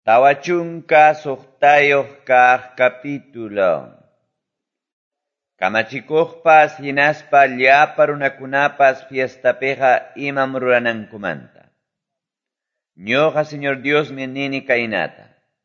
Tawachunka suqtayuq kaq capítulo. Kamachikuqpas hinaspa llapa runakunapas fiestapiqa imam ruranankumanta. Ñuqa Señor Dios nini kaynata.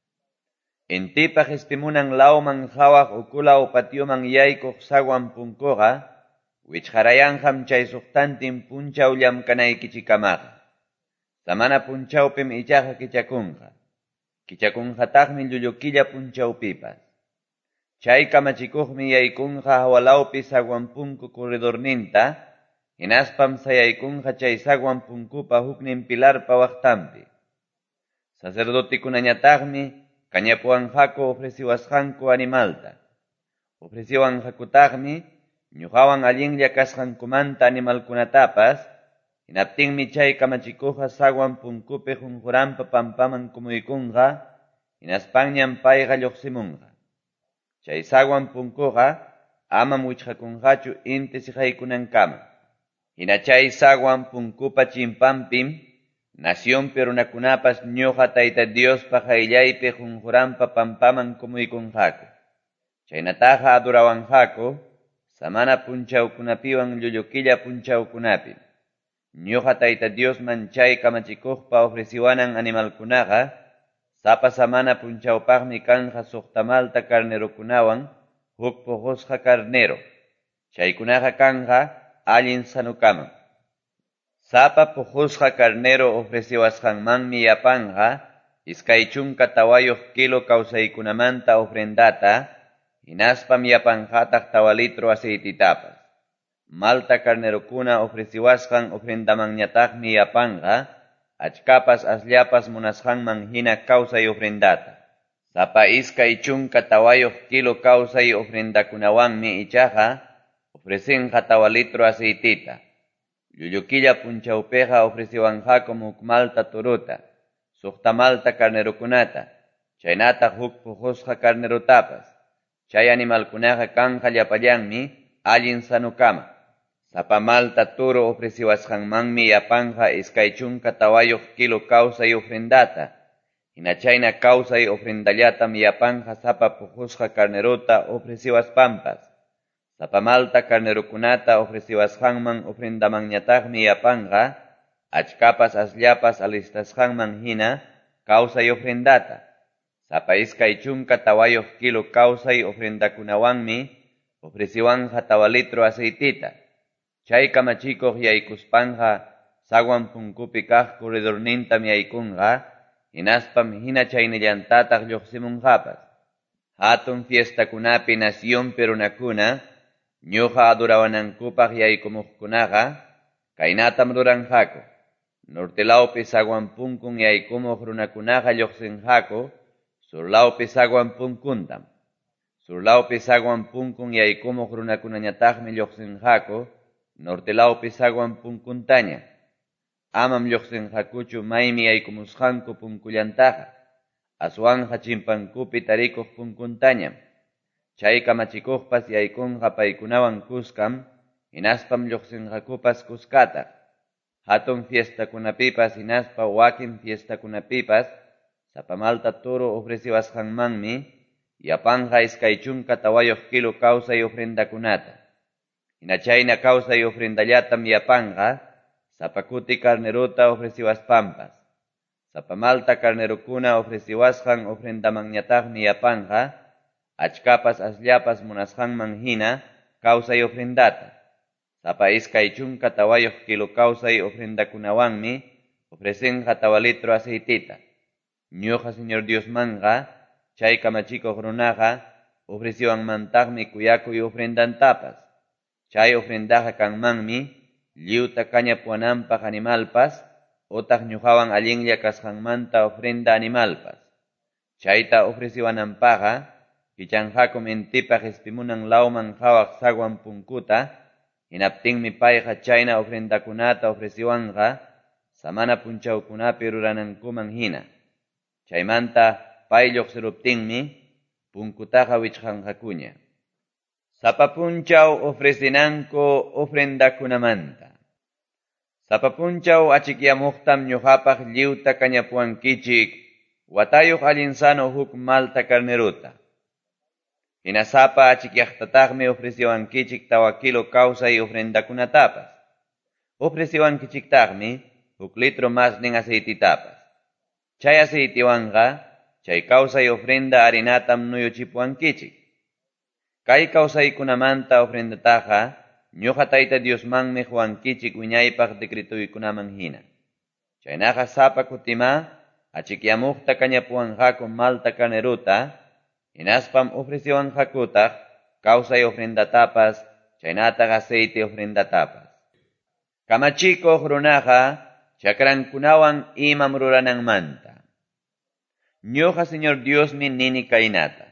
Intipaq istimunan lawman hawaq ukula upatioman yaykuq sawan punkuqa, wichqarayanqam chay suqtantin punchaw llamkanaykichikamaqa. Samana punchawpim ichaqa kichakunqa. Kichakunqataqmi llullukilla punchawpipas. Chay kamachikuqmi yaykunqa hawalawpi sawan punku corredorninta, hinaspam sayaykunqa chay sawan punkupa huknin pilarpa waqtanpi. Sacerdotikunañataqmi kañapuwanqaku ofreciwasqanku animalta. Ofreciwanqakutaqmi ñuqawan allinlla kasqankumanta animalkunatapas, hinaptinmi chay kamachikuqa sawan punkupi qunquranpa pampaman kumuykunqa, hinaspanñam payqa lluqsimunqa. Chay sawan punkuqa amam wichqakunqachu inti siqaykunankama. Hina chay sawan punkupa chimpampim, nacionpi runakunapas ñuqa Tayta Diospa qayllaypi qunquranpa pampaman kumuykunqaku. Chaynataqa adurawanqaku, samana punchawkunapiwan llullukilla punchawkunapi. Ñuqa Tayta Diosman chay kamachikuqpa ofreciwanan animalkunaqa, sapa samana punchawpaqmi kanqa suqtamalta carnerokunawan huk puqusqa carnero. Chaykunaqa kanqa allin sanukaman. Sapa puqusqa carnero ofreciwasqanmanmi yapanqa, iskay chunka tawayuq kilo kawsaykunamanta ofrendata, hinaspam yapanqataq tawa litro aceititapas. Malta carnerokuna ofreciwasqan ofrendamanñataqmi yapanqa, achkapas asllapas munasqanman hina kawsay ofrendata. Sapa iskay chunka tawayuq kilo kawsay ofrendakunawanmi ichaqa, ofrecinqa tawa litro aceitita. Llullukilla punchawpiqa ofreciwanqakum huk malta turuta, suqta malta carnerokunata, chaynataq huk puqusqa carnerotapas. Chay animalkunaqa kanqa llapallanmi allin sanukama. Sapa malta turu ofreciwasqanmanmi yapanqa iskay chunka tawayuq kilo kawsay ofrendata, hina chayna kawsay ofrendallatam yapanqa sapa puqusqa carnerota ofreciwaspampas. Sapa malta carnerokunata ofreciwasqanman ofrendamanñataqmi yapanqa, achkapas asllapas alistasqanman hina kawsay ofrendata. Sapa iskay chunka tawayuq kilo kawsay ofrendakunawanmi ofreciwanqa tawa litro aceitita. Chay kamachikuq yaykuspanqa sawan punkupi kaq corredornintam yaykunqa, hinaspam hina chaynillantataq lluqsimunqapas. Hatun fiestakunapi nacionpi runakuna, ñuqa adurawananpaq yaykumuqkunaqa, kaynatam ruranqaku. Nortelawpi sawan punkun yaykumuq runakunaqa lluqsinqaku, surlawpi sawan punkuntam. Surlawpi sawan punkun yaykumuq runakunañataqmi lluqsinqaku, nortelawpi sawan punkuntaña. Amam lluqsinqakuchu maymi yaykumusqanku punkullantaqa, aswanqa chimpankupi tarikuq punkuntañam. Chay kamachikuqpas yaykunqa paykunawan kuskam, hinaspam lluqsinqakupas kuskata. Hatun fiestakunapipas hinaspa wakin fiestakunapipas, sapa malta turu ofreciwasqanmanmi, yapanqa iskay chunka tawayuq kilo kawsay ofrendakunata. Hina chayna kawsay ofrendallatam yapanqa, sapa kuti carnerota ofreciwaspampas. Sapa malta carnerokuna ofreciwasqan ofrendamanñataqmi yapanqa, achkapas asllapas munasqanman hina kawsay ofrendata. Sapa iskay chunka tawayuq kilo kawsay ofrendakunawanmi ofrecinqa tawa litro aceitita. Ñuqa Señor Diosmanqa, chay kamachikuq runaqa, ofreciwanmantaqmi kuyakuy ofrendantapas. Chay ofrendaqa kanmanmi, lliwta kañapuwananpaq animalpas, otaq ñuqawan allinlla kasqanmanta ofrenda animalpas. Chayta ofreciwananpaqa, kichanqakum intipaq istimunan lawman hawaq sawan punkuta, hinaptinmi payqa chayna ofrendakunata ofreciwanqa, samana punchawkunapi ruranankuman hina. Chaymanta pay lluqsiruptinmi, punkutaqa wichqanqakuña. Sapa punchaw ofrecinanku ofrendakunamanta. Sapa punchaw achikyamuqtam ñuqapaq lliwta kañapuwankichik, watayuq allinsano huk malta carneruta. Hinasapa achikyaqtataqmi ofreciwankichik tawa kilo kawsay ofrendakunatapas. Ofreciwankichiktaqmi huk litro más nin aceititapas. Chay aceitiwanqa, chay kawsay ofrenda harinatam nuyuchipuwankichik. Kay kawsaykunamanta ofrendataqa, ñuqa Tayta Diosmanmi huwankichik wiñaypaq decretuykunaman hina. Chaynaqa sapa kutima, achikyamuqta kañapuwanqaku malta carneruta, hinaspam ofreciwanqakutaq kawsay ofrendatapas, chaynataq aceite ofrendatapas. Kamachikuq runaqa, chakrankunawan imam rurananmanta. Ñuqa Señor Diosmi nini kaynata.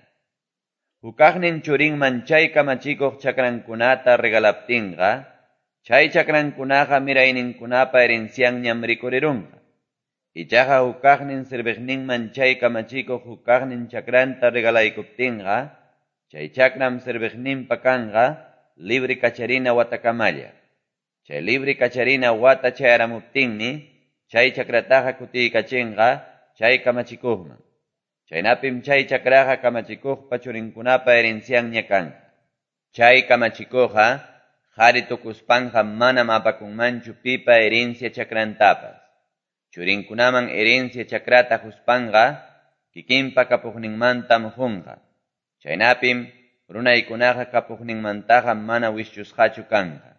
Hukaqnin churinman chay kamachikuq chakrankunata regalaptinqa, chay chakrankunaqa mirayninkunapa herencianñam rikurirunqa. Ichaqa hukaqnin sirviqninman chay kamachikuq hukaqnin chakranta regalaykuptinqa, chay chakram sirviqninpa kanqa libre kacharina watakamalla. Chay libre kacharina wata chayaramuptinmi, chay chakrataqa kutiykachinqa chay kamachikuqman. Chaynapim chay chakraqa kamachikuqpa churinkunapa herencianña kanqa. Chay kamachikuqa qhari tukuspanqa manam apakunmanchu pipa herencia chakrantapas. Churinkunaman herencia chakrata huspanqa kikinpa kapuqninmantam hunqa. Chaynapim runaykunaqa kapuqninmantaqa mana wischusqachu kanqa.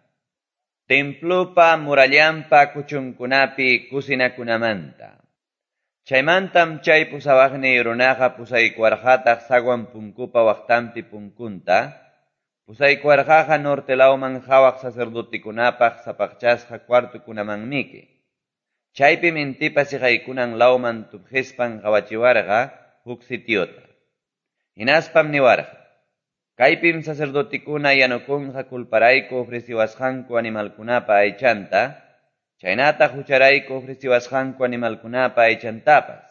Templupa murallanpa kuchunkunapi kusinakunamanta. Chaymantam chay pusawaqniy runaqa pusaykuwarqataq sawan punkupa waqtanpi punkunta, pusaykuwarqaqa nortelawman hawaq sacerdotikunapaq sapaqchasqa cuartukunamanmiki. Chaypim intipa siqaykunan lawman tuphispan qawachiwarqa huk sitiota. Hinaspam niwarqa, kaypim sacerdotikuna yanukunqa kulparayku ofreciwasqanku animalkunapa aychanta, chaynataq hucharayku ofreciwasqanku animalkunapa aychantapas.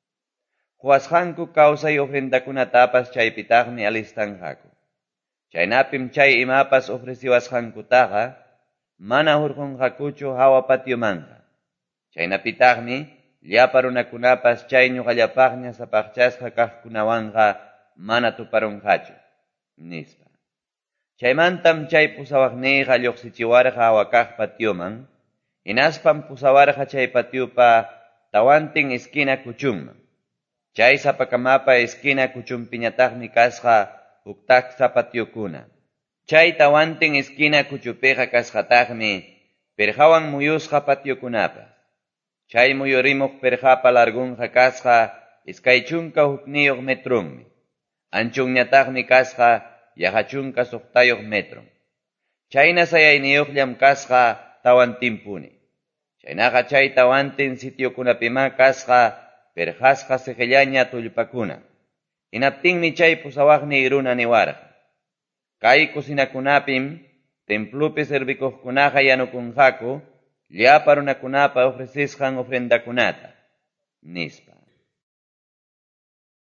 Huwasqanku kawsay ofrendakunatapas chaypitaqmi alistanqaku. Chaynapim chay imapas ofreciwasqankutaqa mana hurqunqakuchu hawa patiomanqa. Chaynapitaqmi llapa runakunapas chay ñuqallapaqña sapaqchasqa kaqkunawanqa mana tuparunqachu, nispa. Chaymantam chay pusawaqniyqa lluqsichiwarqa hawa kaq patioman, hinaspam pusawarqa chay patiopa tawantin esquina kuchunman. Chay sapakamapa esquina kuchunpiñataqmi kasqa huk taksa patiokuna. Chay tawantin esquina kuchupiqa kasqataqmi perhawan muyusqa patiokunapas. Chay muyurimuq perhapa largunqa kasqa iskaychunka hukniyuq metrunmi. Anchunñataqmi kasqa yahachunka suqtayuq metron. Chayna sayayniyuqllam kasqa tawantinpuni. Chaynaqa chay tawantin sitiokunapima kasqa perhasqa siqillaña tullpakuna. Hinaptinmi chay pusawaqniy runa niwarqa. Kay kusinakunapim templupi servikuqkunaqa yanukunqaku llapa runakunapa ofrecisqan ofrendakunata, nispa.